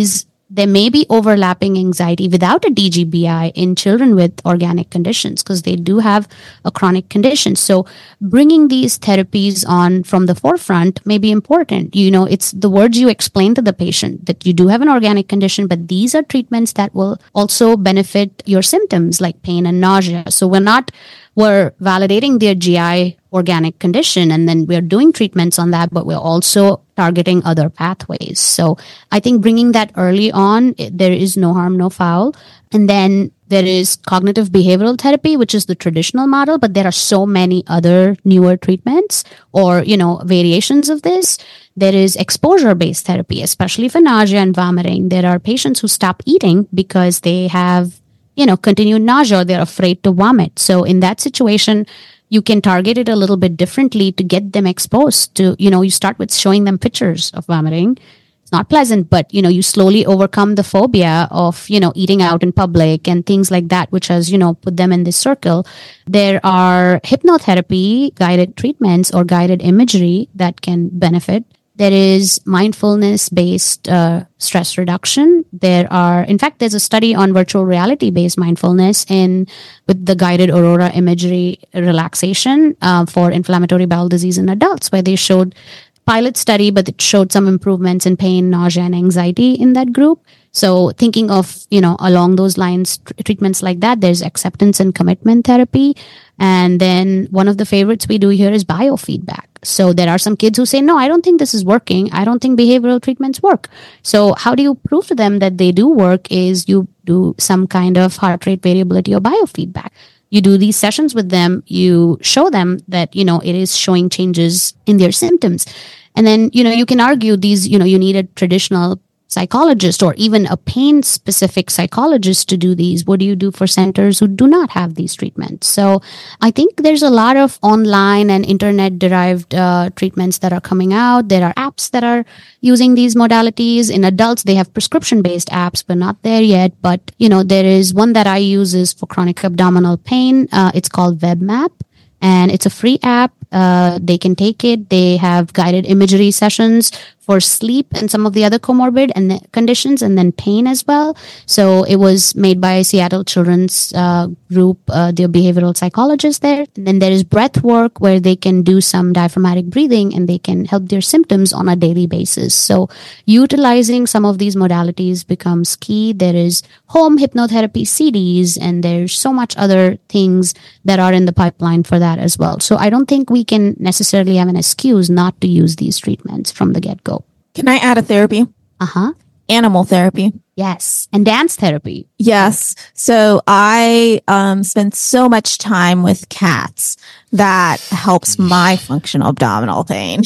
there may be overlapping anxiety without a D G B I in children with organic conditions because they do have a chronic condition. So bringing these therapies on from the forefront may be important. You know, it's the words you explain to the patient that you do have an organic condition, but these are treatments that will also benefit your symptoms like pain and nausea. So we're not, we're validating their G I organic condition and then we're doing treatments on that, but we're also targeting other pathways. So I think bringing that early on, it, there is no harm, no foul. And then there is cognitive behavioral therapy, which is the traditional model, but there are so many other newer treatments or, you know, variations of this. There is exposure-based therapy, especially for nausea and vomiting. There are patients who stop eating because they have, you know, continued nausea or they're afraid to vomit. So in that situation, you can target it a little bit differently to get them exposed to, you know, you start with showing them pictures of vomiting. It's not pleasant, but, you know, you slowly overcome the phobia of, you know, eating out in public and things like that, which has, you know, put them in this circle. There are hypnotherapy guided treatments or guided imagery that can benefit. There is mindfulness-based uh, stress reduction. There are, in fact, there's a study on virtual reality-based mindfulness in with the guided Aurora imagery relaxation uh, for inflammatory bowel disease in adults, where they showed pilot study, but it showed some improvements in pain, nausea, and anxiety in that group. So thinking of, you know, along those lines, tr- treatments like that, there's acceptance and commitment therapy. And then one of the favorites we do here is biofeedback. So there are some kids who say, no, I don't think this is working. I don't think behavioral treatments work. So how do you prove to them that they do work is you do some kind of heart rate variability or biofeedback. You do these sessions with them. You show them that, you know, it is showing changes in their symptoms. And then, you know, you can argue these, you know, you need a traditional psychologist or even a pain specific psychologist to do these. What do you do for centers who do not have these treatments? So I think there's a lot of online and internet derived uh, treatments that are coming out. There are apps that are using these modalities. In adults, they have prescription based apps. We're not there yet, but you know, there is one that I use is for chronic abdominal pain. Uh, it's called WebMap. And it's a free app. Uh, they can take it. They have guided imagery sessions for sleep and some of the other comorbid and conditions, and then pain as well. So it was made by Seattle Children's uh, Group, uh, their behavioral psychologists there. And then there is breath work where they can do some diaphragmatic breathing and they can help their symptoms on a daily basis. So utilizing some of these modalities becomes key. There is home hypnotherapy C Ds, and there's so much other things that are in the pipeline for that as well. So I don't think we can necessarily have an excuse not to use these treatments from the get-go. Can I add a therapy? Uh-huh. Animal therapy. Yes. And dance therapy. Yes. So I um, spend so much time with cats that helps my functional abdominal pain.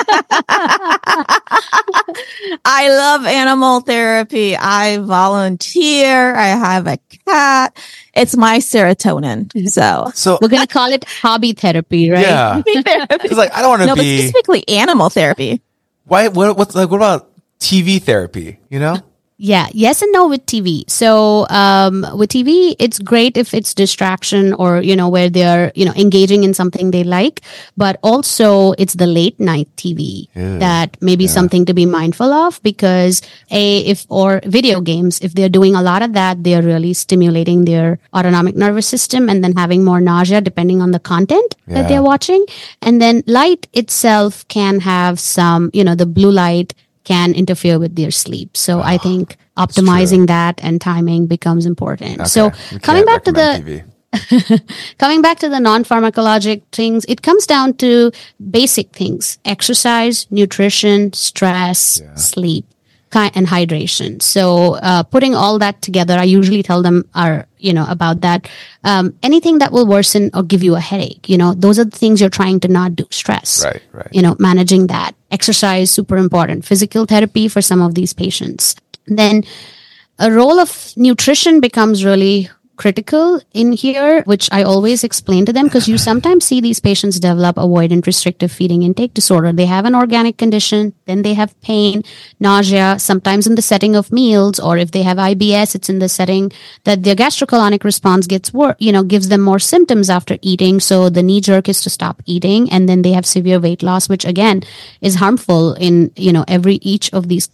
I love animal therapy. I volunteer. I have a cat. It's my serotonin. So, So We're going to call it hobby therapy, right? yeah, it's like I don't want to no, but be. specifically animal therapy. Why? What? What's like? What about T V therapy? You know? Yeah. Yes and no with T V. So, um, with T V, it's great if it's distraction or, you know, where they're, you know, engaging in something they like, but also it's the late night T V Ew. that may be Yeah. something to be mindful of because a, if, or video games, if they're doing a lot of that, they're really stimulating their autonomic nervous system and then having more nausea depending on the content Yeah. that they're watching. And then light itself can have some, you know, the blue light can interfere with their sleep. So I think optimizing that and timing becomes important. Okay. So We coming can't back to the recommend T V. coming back to the non-pharmacologic things, it comes down to basic things: exercise, nutrition, stress, Yeah. sleep, ki- and hydration. So uh, putting all that together, I usually tell them are you know about that. Um, anything that will worsen or give you a headache, you know, those are the things you're trying to not do. Stress, Right, right. you know, managing that. Exercise, super important. Physical therapy for some of these patients. Then a role of nutrition becomes really critical in here, which I always explain to them because you sometimes see these patients develop avoidant restrictive feeding intake disorder. They have an organic condition, then they have pain, nausea, sometimes in the setting of meals, or if they have I B S, it's in the setting that their gastrocolonic response gets worse, you know, gives them more symptoms after eating. So the knee jerk is to stop eating, and then they have severe weight loss, which again is harmful in, you know, every each of these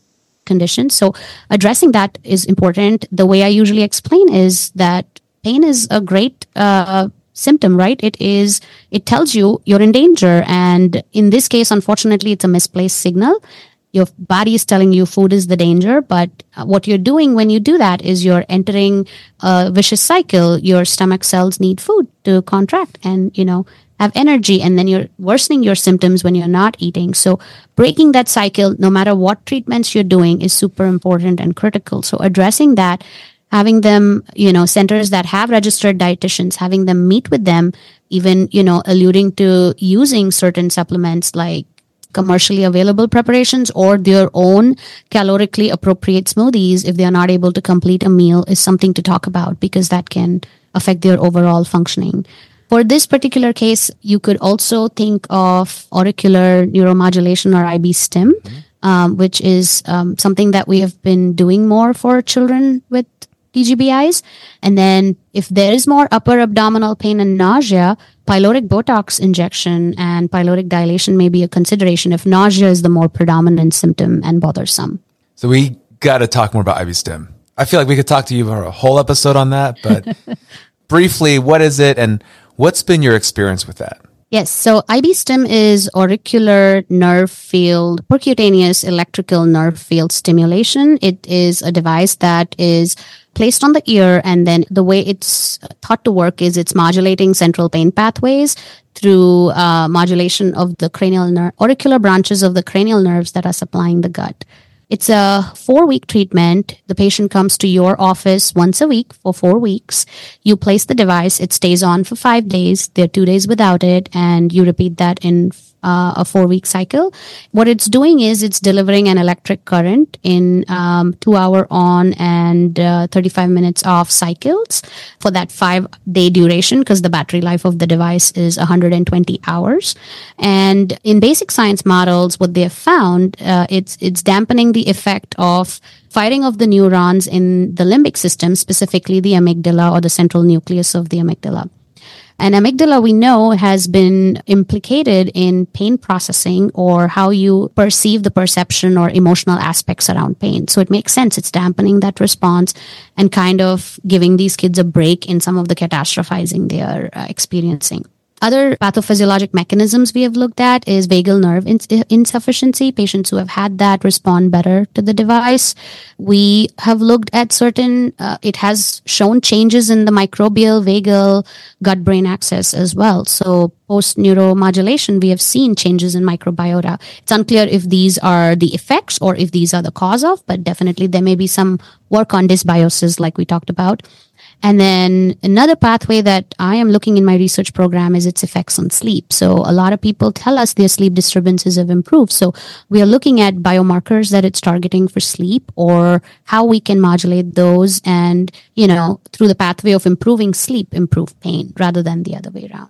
conditions. So addressing that is important. The way I usually explain is that pain is a great uh, symptom, right? It is, it tells you you're in danger. And in this case, unfortunately, it's a misplaced signal. Your body is telling you food is the danger, but what you're doing when you do that is you're entering a vicious cycle. Your stomach cells need food to contract and, you know, have energy, and then you're worsening your symptoms when you're not eating. So breaking that cycle, no matter what treatments you're doing, is super important and critical. So addressing that, having them, you know, centers that have registered dietitians, having them meet with them, even, you know, alluding to using certain supplements like commercially available preparations or their own calorically appropriate smoothies if they are not able to complete a meal is something to talk about, because that can affect their overall functioning. For this particular case, you could also think of auricular neuromodulation, or I B STIM, mm-hmm. um, which is um, something that we have been doing more for children with P G B Is. And then if there is more upper abdominal pain and nausea, pyloric Botox injection and pyloric dilation may be a consideration if nausea is the more predominant symptom and bothersome. So we got to talk more about I B STIM. I feel like we could talk to you for a whole episode on that, but briefly, what is it and what's been your experience with that? Yes, so I B STIM is auricular nerve field, percutaneous electrical nerve field stimulation. It is a device that is placed on the ear, and then the way it's thought to work is it's modulating central pain pathways through uh, modulation of the cranial nerve, auricular branches of the cranial nerves that are supplying the gut. It's a four-week treatment. The patient comes to your office once a week for four weeks. You place the device. It stays on for five days. There are two days without it, and you repeat that in uh, a four-week cycle. What it's doing is it's delivering an electric current in um, two-hour on and uh, thirty-five minutes off cycles for that five-day duration, because the battery life of the device is one hundred twenty hours. And in basic science models, what they have found, uh, it's it's dampening the effect of firing of the neurons in the limbic system, specifically the amygdala or the central nucleus of the amygdala. And amygdala, we know, has been implicated in pain processing, or how you perceive the perception or emotional aspects around pain. So it makes sense. It's dampening that response and kind of giving these kids a break in some of the catastrophizing they are uh, experiencing. Other pathophysiologic mechanisms we have looked at is vagal nerve ins- insufficiency. Patients who have had that respond better to the device. We have looked at certain, uh, it has shown changes in the microbial vagal gut-brain axis as well. So post-neuromodulation, we have seen changes in microbiota. It's unclear if these are the effects or if these are the cause of, but definitely there may be some work on dysbiosis like we talked about. And then another pathway that I am looking in my research program is its effects on sleep. So a lot of people tell us their sleep disturbances have improved. So we are looking at biomarkers that it's targeting for sleep, or how we can modulate those and, you know, through the pathway of improving sleep, improve pain, rather than the other way around.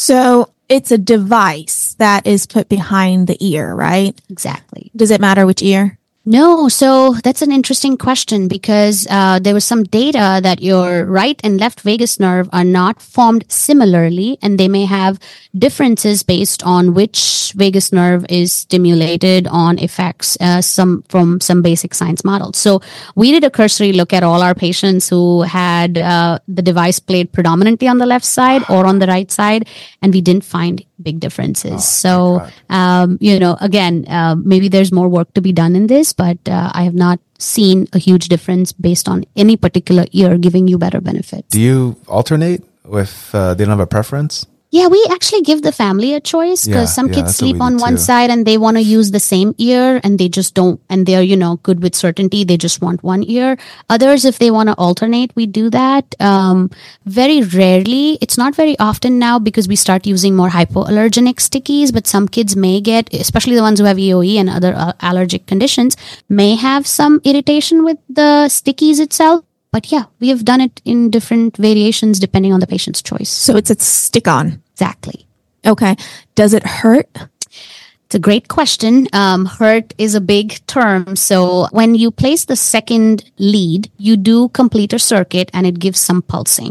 So it's a device that is put behind the ear, right? Exactly. Does it matter which ear? No, so that's an interesting question, because uh, there was some data that your right and left vagus nerve are not formed similarly, and they may have differences based on which vagus nerve is stimulated on effects uh, some from some basic science models. So we did a cursory look at all our patients who had uh, the device played predominantly on the left side or on the right side, and we didn't find big differences. Oh, so, um, you know, again, uh, maybe there's more work to be done in this, but uh, I have not seen a huge difference based on any particular ear giving you better benefits. Do you alternate if uh, they don't have a preference? Yeah, we actually give the family a choice, because Yeah, some yeah, kids that's sleep what we on do one too. side and they want to use the same ear, and they just don't, and they're, you know, good with certainty. They just want one ear. Others, if they want to alternate, we do that. Um, very rarely. It's not very often now, because we start using more hypoallergenic stickies, but some kids may get, especially the ones who have E O E and other uh, allergic conditions, may have some irritation with the stickies itself. But yeah, we have done it in different variations depending on the patient's choice. So it's a stick-on. Exactly. Okay. Does it hurt? It's a great question. Um, hurt is a big term. So when you place the second lead, you do complete a circuit and it gives some pulsing.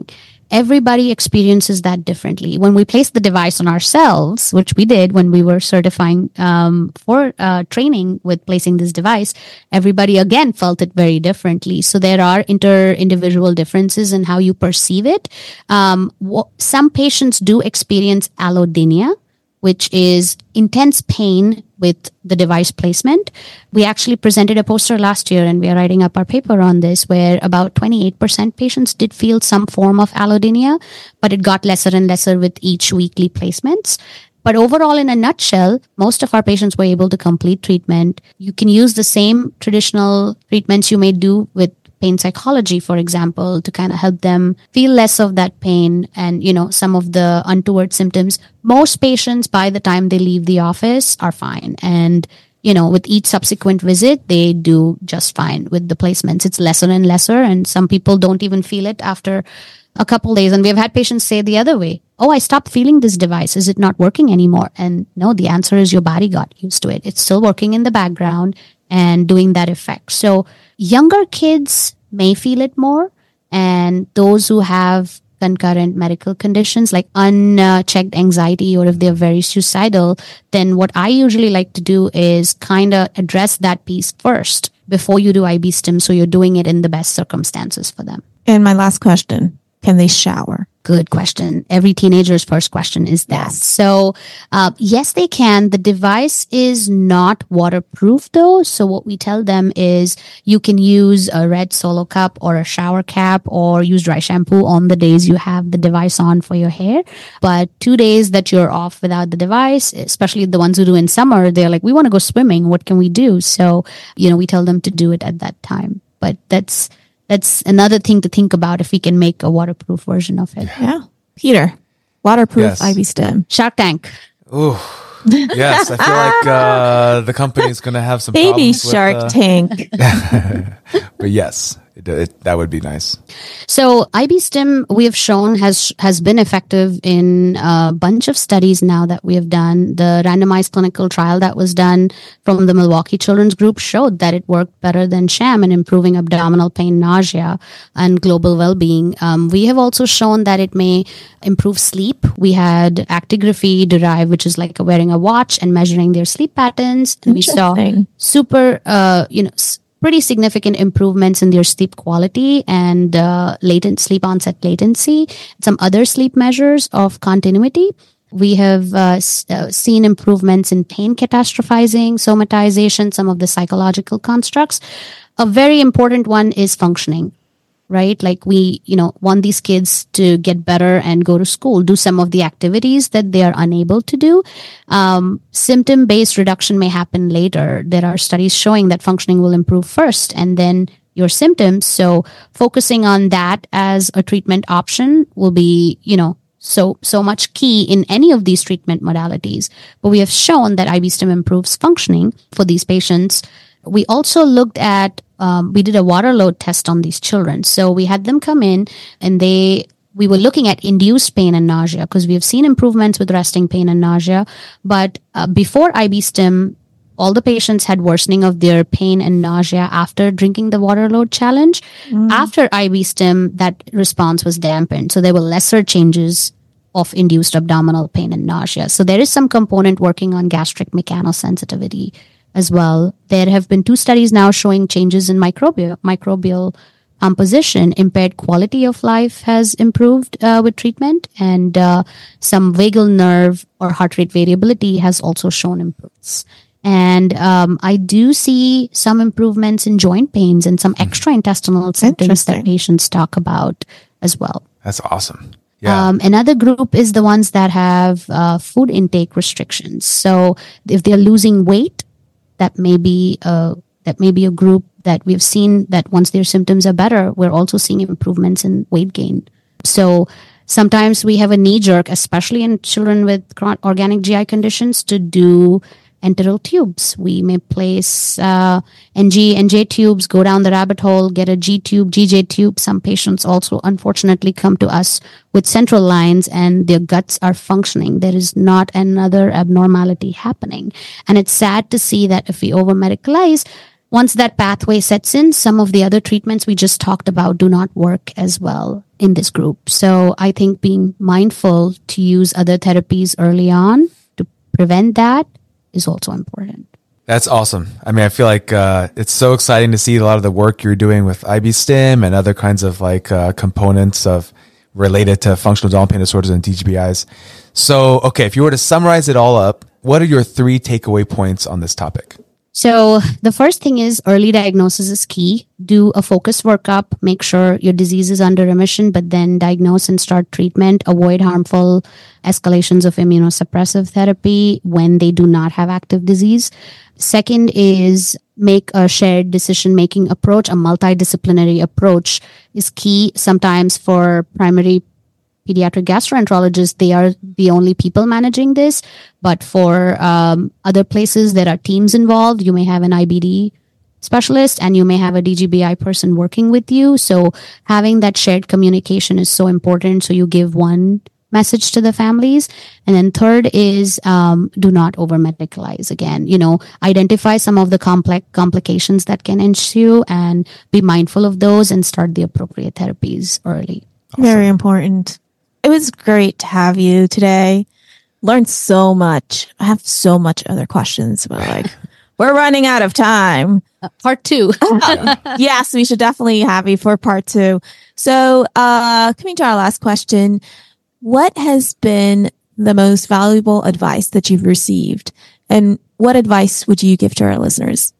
everybody experiences that differently. When we place the device on ourselves, which we did when we were certifying um, for uh, training with placing this device, everybody again felt it very differently. So there are inter-individual differences in how you perceive it. Um, wh- some patients do experience allodynia, which is intense pain with the device placement. We actually presented a poster last year, and we are writing up our paper on this, where about twenty-eight percent patients did feel some form of allodynia, but it got lesser and lesser with each weekly placements. But overall, in a nutshell, most of our patients were able to complete treatment. You can use the same traditional treatments you may do with pain psychology, for example, to kind of help them feel less of that pain and, you know, some of the untoward symptoms. Most patients, by the time they leave the office, are fine. And, you know, with each subsequent visit, they do just fine with the placements. It's lesser and lesser. And some people don't even feel it after a couple days. And we've had patients say the other way, oh, I stopped feeling this device. Is it not working anymore? And no, the answer is your body got used to it. It's still working in the background and doing that effect. So younger kids may feel it more, and those who have concurrent medical conditions like unchecked anxiety, or if they're very suicidal, then what I usually like to do is kind of address that piece first before you do IB-Stim, so you're doing it in the best circumstances for them. And my last question, can they shower? Good question. Every teenager's first question is that. Yes. So, uh, yes, they can. The device is not waterproof though. So what we tell them is you can use a red Solo cup or a shower cap, or use dry shampoo on the days you have the device on for your hair. But two days that you're off without the device, especially the ones who do in summer, they're like, we want to go swimming. What can we do? So, you know, we tell them to do it at that time. But that's That's another thing to think about, if we can make a waterproof version of it. Yeah. Peter, waterproof Yes. IB-Stim. Shark Tank. Ooh, yes. I feel like uh, the company's going to have some Baby problems Shark with, uh, Tank. But yes, it, it, that would be nice. So IB-Stim, we have shown has has been effective in a bunch of studies now that we have done. The randomized clinical trial that was done from the Milwaukee Children's Group showed that it worked better than sham in improving abdominal pain, nausea, and global well-being. Um, we have also shown that it may improve sleep. We had actigraphy derived, which is like wearing a watch and measuring their sleep patterns. And we saw Interesting. super, uh, you know, s- pretty significant improvements in their sleep quality and uh, latent sleep onset latency, some other sleep measures of continuity. We have uh, s- uh, seen improvements in pain catastrophizing, somatization, some of the psychological constructs. A very important one is functioning, right? Like we, you know, want these kids to get better and go to school, do some of the activities that they are unable to do. Um, symptom-based reduction may happen later. There are studies showing that functioning will improve first and then your symptoms. So focusing on that as a treatment option will be, you know, so, so much key in any of these treatment modalities. But we have shown that IB-Stim improves functioning for these patients. We also looked at, um, we did a water load test on these children. So we had them come in and they, we were looking at induced pain and nausea because we have seen improvements with resting pain and nausea. But uh, before IB-Stim, all the patients had worsening of their pain and nausea after drinking the water load challenge. Mm. After IB-Stim, that response was dampened. So there were lesser changes of induced abdominal pain and nausea. So there is some component working on gastric mechanosensitivity as well. There have been two studies now showing changes in microbial, microbial composition. Impaired quality of life has improved uh, with treatment, and uh, some vagal nerve or heart rate variability has also shown improvements. And um, I do see some improvements in joint pains and some extraintestinal symptoms that patients talk about as well. That's awesome. Yeah. Um, another group is the ones that have uh, food intake restrictions. So if they're losing weight, that may be a, that may be a group that we've seen that once their symptoms are better, we're also seeing improvements in weight gain. So sometimes we have a knee jerk, especially in children with chronic organic G I conditions, to do enteral tubes. We may place uh, N G, N J tubes, go down the rabbit hole, get a G tube, G J tube. Some patients also unfortunately come to us with central lines and their guts are functioning. There is not another abnormality happening. And it's sad to see that if we over-medicalize, once that pathway sets in, some of the other treatments we just talked about do not work as well in this group. So I think being mindful to use other therapies early on to prevent that is also important. That's awesome. I mean, I feel like uh, it's so exciting to see a lot of the work you're doing with I B Stim and other kinds of like uh, components of related to functional abdominal pain disorders and D G B Is. So, okay, if you were to summarize it all up, what are your three takeaway points on this topic? So the first thing is early diagnosis is key. Do a focused workup, make sure your disease is under remission, but then diagnose and start treatment. Avoid harmful escalations of immunosuppressive therapy when they do not have active disease. Second is make a shared decision-making approach. A multidisciplinary approach is key. Sometimes for primary pediatric gastroenterologists, they are the only people managing this. But for um, other places, there are teams involved. You may have an I B D specialist and you may have a D G B I person working with you. So having that shared communication is so important. So you give one message to the families. And then third is um, do not over medicalize. Again, you know, identify some of the complex complications that can ensue and be mindful of those and start the appropriate therapies early. Awesome. Very important. It was great to have you today. Learned so much. I have so much other questions, but like we're running out of time. Uh, part two. Yes, we should definitely have you for part two. So uh, coming to our last question, what has been the most valuable advice that you've received? And what advice would you give to our listeners?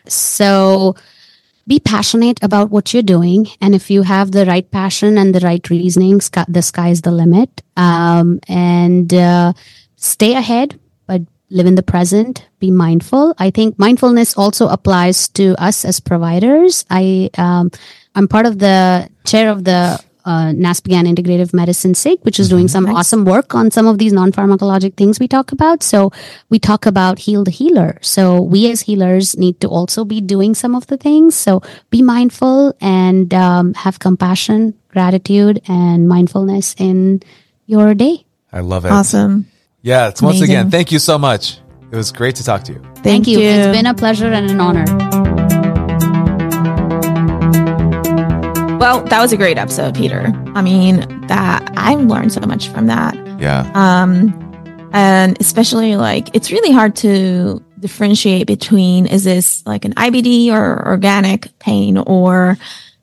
So be passionate about what you're doing. And if you have the right passion and the right reasoning, sky, the sky's the limit. Um, and uh, stay ahead, but live in the present. Be mindful. I think mindfulness also applies to us as providers. I, um, I'm part of the chair of the Uh, NASPGHAN Integrative Medicine S I G, which is doing some nice. awesome work on some of these non-pharmacologic things we talk about. So we talk about heal the healer. So we as healers need to also be doing some of the things. So be mindful and um, have compassion, gratitude, and mindfulness in your day. I love it. Awesome. Yeah, it's once Amazing. again, thank you so much. It was great to talk to you. Thank, Thank you. you. It's been a pleasure and an honor. Well, that was a great episode, Peter. I mean, that I learned so much from that. Yeah. Um, and especially like it's really hard to differentiate between is this like an I B D or organic pain or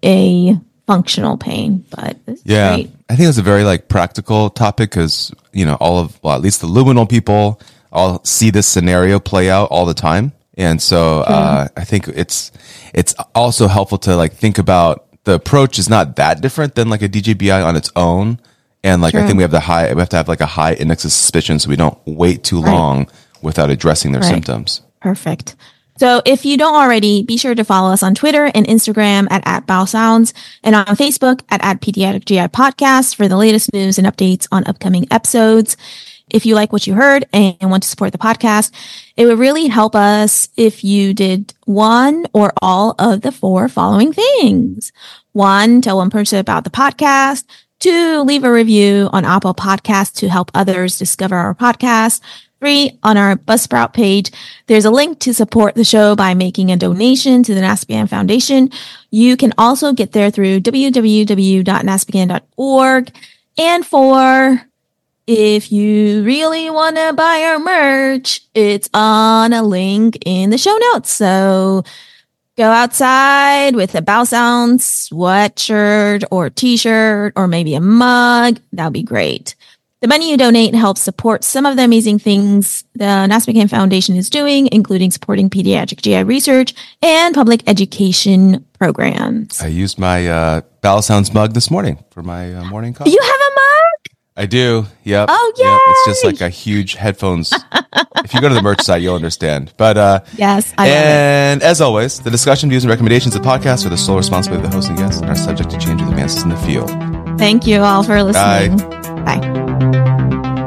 a functional pain. But this yeah, is great. I think it's a very like practical topic because you know all of well at least the luminal people all see this scenario play out all the time, and so uh, I think it's it's also helpful to like think about. The approach is not that different than like a D G B I on its own. And like, True. I think we have the high, we have to have like a high index of suspicion so we don't wait too right. long without addressing their right. symptoms. Perfect. So if you don't already, be sure to follow us on Twitter and Instagram at, at BowSounds and on Facebook at, at Pediatric G I Podcast for the latest news and updates on upcoming episodes. If you like what you heard and want to support the podcast, it would really help us if you did one or all of the four following things. One, tell one person about the podcast. Two, leave a review on Apple Podcasts to help others discover our podcast. Three, on our Buzzsprout page, there's a link to support the show by making a donation to the NASPGHAN Foundation. You can also get there through w w w dot naspghan dot org. And four, if you really want to buy our merch, it's on a link in the show notes. So go outside with a BowSounds sweatshirt or t-shirt or maybe a mug. That would be great. The money you donate helps support some of the amazing things the NASPGHAN Foundation is doing, including supporting pediatric G I research and public education programs. I used my uh, BowSounds mug this morning for my uh, morning coffee. You have a mug? I do. Yep. Oh, yeah. Yep. It's just like a huge headphones. If you go to the merch site, you'll understand. But uh, yes, I love and it. As always, the discussion, views, and recommendations of the podcast are the sole responsibility of the host and guests and are subject to change with advances in the field. Thank you all for listening. Bye. Bye.